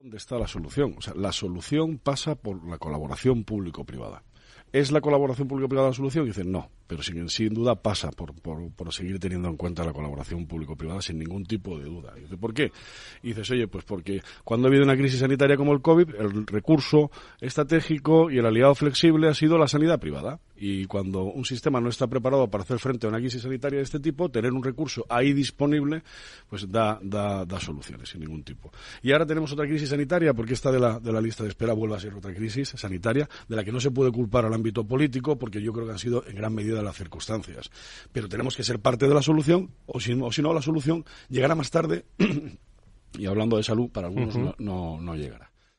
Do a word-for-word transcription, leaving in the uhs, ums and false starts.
¿Dónde está la solución? O sea, la solución pasa por la colaboración público-privada. ¿Es la colaboración público-privada la solución? Y dicen no, pero sin, sin duda pasa por, por, por seguir teniendo en cuenta la colaboración público-privada sin ningún tipo de duda. Y dice, ¿por qué? Y dices, oye, pues porque cuando ha habido una crisis sanitaria como el COVID, el recurso estratégico y el aliado flexible ha sido la sanidad privada. Y cuando un sistema no está preparado para hacer frente a una crisis sanitaria de este tipo, tener un recurso ahí disponible, pues da, da, da soluciones sin ningún tipo. Y ahora tenemos otra crisis sanitaria, porque esta de la, de la lista de espera vuelve a ser otra crisis sanitaria, de la que no se puede culpar al ámbito político, porque yo creo que han sido en gran medida las circunstancias. Pero tenemos que ser parte de la solución, o si, o si no, la solución llegará más tarde, y hablando de salud, para algunos uh-huh. no, no, no llegará.